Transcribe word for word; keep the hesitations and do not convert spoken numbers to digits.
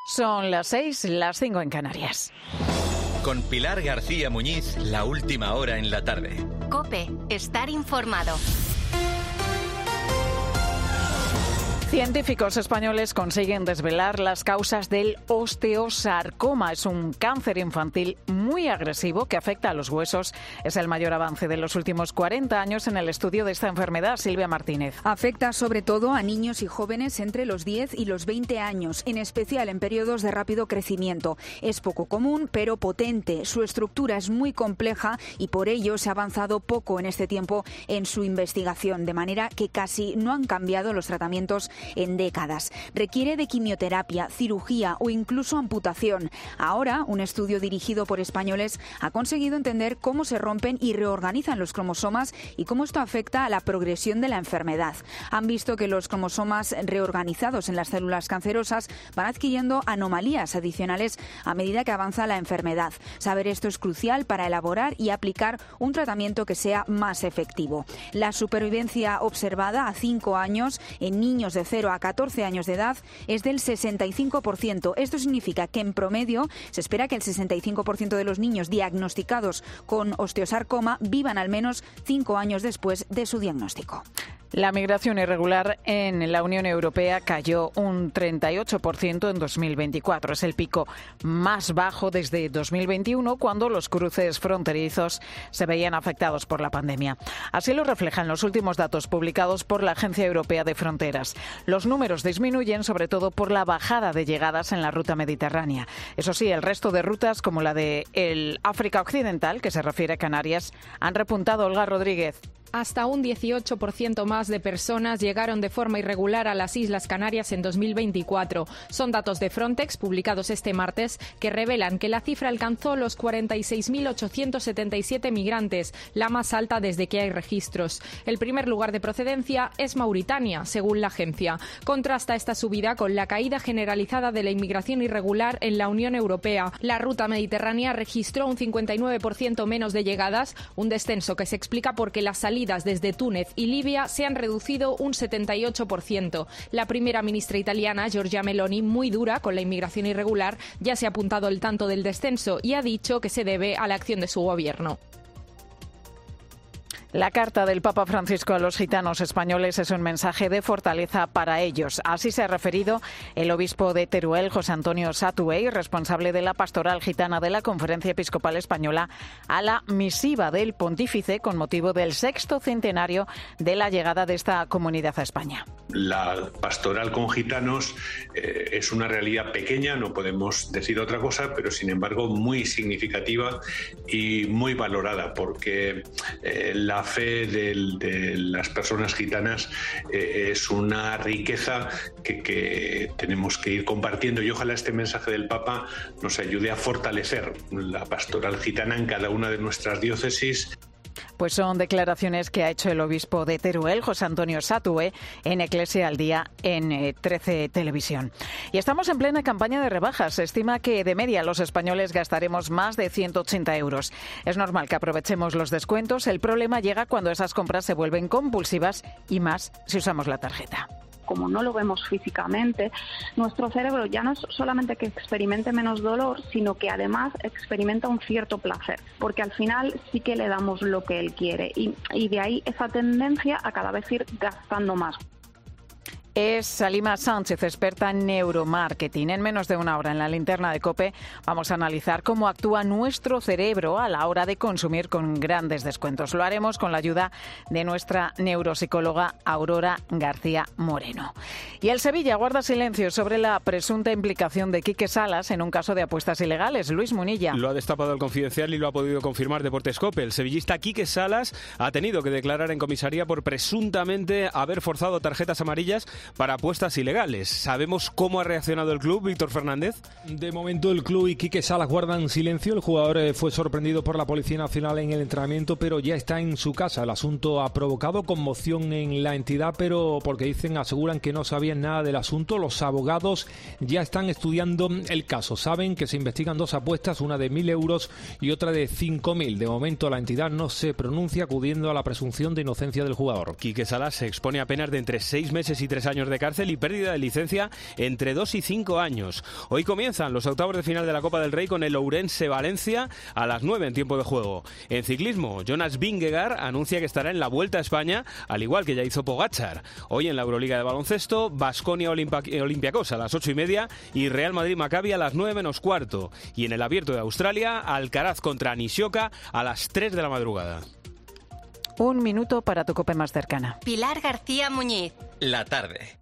Son las seis, las cinco en Canarias. Con Pilar García Muñiz, la última hora en la tarde. COPE, estar informado. Científicos españoles consiguen desvelar las causas del osteosarcoma. Es un cáncer infantil muy agresivo que afecta a los huesos. Es el mayor avance de los últimos cuarenta años en el estudio de esta enfermedad. Silvia Martínez. Afecta sobre todo a niños y jóvenes entre los diez y los veinte años, en especial en periodos de rápido crecimiento. Es poco común, pero potente. Su estructura es muy compleja y por ello se ha avanzado poco en este tiempo en su investigación, de manera que casi no han cambiado los tratamientos en décadas. Requiere de quimioterapia, cirugía o incluso amputación. Ahora, un estudio dirigido por españoles ha conseguido entender cómo se rompen y reorganizan los cromosomas y cómo esto afecta a la progresión de la enfermedad. Han visto que los cromosomas reorganizados en las células cancerosas van adquiriendo anomalías adicionales a medida que avanza la enfermedad. Saber esto es crucial para elaborar y aplicar un tratamiento que sea más efectivo. La supervivencia observada a cinco años en niños de cero a catorce años de edad es del sesenta y cinco por ciento. Esto significa que en promedio se espera que el sesenta y cinco por ciento de los niños diagnosticados con osteosarcoma vivan al menos cinco años después de su diagnóstico. La migración irregular en la Unión Europea cayó un treinta y ocho por ciento en dos mil veinticuatro. Es el pico más bajo desde dos mil veintiuno, cuando los cruces fronterizos se veían afectados por la pandemia. Así lo reflejan los últimos datos publicados por la Agencia Europea de Fronteras. Los números disminuyen sobre todo por la bajada de llegadas en la ruta mediterránea. Eso sí, el resto de rutas, como la de el África Occidental, que se refiere a Canarias, han repuntado. Olga Rodríguez. Hasta un dieciocho por ciento más de personas llegaron de forma irregular a las Islas Canarias en dos mil veinticuatro. Son datos de Frontex publicados este martes que revelan que la cifra alcanzó los cuarenta y seis mil ochocientos setenta y siete migrantes, la más alta desde que hay registros. El primer lugar de procedencia es Mauritania, según la agencia. Contrasta esta subida con la caída generalizada de la inmigración irregular en la Unión Europea. La ruta mediterránea registró un cincuenta y nueve por ciento menos de llegadas, un descenso que se explica porque las salidas desde Túnez y Libia se han reducido un setenta y ocho por ciento. La primera ministra italiana, Giorgia Meloni, muy dura con la inmigración irregular, ya se ha apuntado el tanto del descenso y ha dicho que se debe a la acción de su gobierno. La carta del Papa Francisco a los gitanos españoles es un mensaje de fortaleza para ellos. Así se ha referido el obispo de Teruel, José Antonio Satuey, responsable de la pastoral gitana de la Conferencia Episcopal Española, a la misiva del pontífice con motivo del sexto centenario de la llegada de esta comunidad a España. La pastoral con gitanos eh, es una realidad pequeña, no podemos decir otra cosa, pero sin embargo muy significativa y muy valorada, porque eh, la fe de, de las personas gitanas eh, es una riqueza que, que tenemos que ir compartiendo, y ojalá este mensaje del Papa nos ayude a fortalecer la pastoral gitana en cada una de nuestras diócesis. Pues son declaraciones que ha hecho el obispo de Teruel, José Antonio Satuey, en Eclesia al Día en eh, trece Televisión. Y estamos en plena campaña de rebajas. Se estima que de media los españoles gastaremos más de ciento ochenta euros. Es normal que aprovechemos los descuentos. El problema llega cuando esas compras se vuelven compulsivas, y más si usamos la tarjeta. Como no lo vemos físicamente, nuestro cerebro ya no es solamente que experimente menos dolor, sino que además experimenta un cierto placer, porque al final sí que le damos lo que él quiere, y, y de ahí esa tendencia a cada vez ir gastando más. Es Salima Sánchez, experta en neuromarketing. En menos de una hora en la linterna de COPE vamos a analizar cómo actúa nuestro cerebro a la hora de consumir con grandes descuentos. Lo haremos con la ayuda de nuestra neuropsicóloga Aurora García Moreno. Y el Sevilla guarda silencio sobre la presunta implicación de Quique Salas en un caso de apuestas ilegales. Luis Munilla. Lo ha destapado el Confidencial y lo ha podido confirmar Deportes COPE. El sevillista Quique Salas ha tenido que declarar en comisaría por presuntamente haber forzado tarjetas amarillas para apuestas ilegales. ¿Sabemos cómo ha reaccionado el club, Víctor Fernández? De momento el club y Quique Salas guardan silencio. El jugador eh, fue sorprendido por la Policía Nacional en el entrenamiento, pero ya está en su casa. El asunto ha provocado conmoción en la entidad, pero porque dicen, aseguran que no sabían nada del asunto. Los abogados ya están estudiando el caso. Saben que se investigan dos apuestas, una de mil euros y otra de cinco mil. De momento la entidad no se pronuncia, acudiendo a la presunción de inocencia del jugador. Quique Salas se expone a penas de entre seis meses y tres años años de cárcel y pérdida de licencia entre dos y cinco años. Hoy comienzan los octavos de final de la Copa del Rey con el Ourense-Valencia a las nueve en tiempo de juego. En ciclismo, Jonas Vingegaard anuncia que estará en la Vuelta a España, al igual que ya hizo Pogačar. Hoy en la Euroliga de baloncesto, Baskonia-Olympiacos a las ocho y media y Real Madrid-Maccabi a las nueve menos cuarto. Y en el Abierto de Australia, Alcaraz contra Nishioka a las tres de la madrugada. Un minuto para tu COPE más cercana. Pilar García Muñiz. La tarde.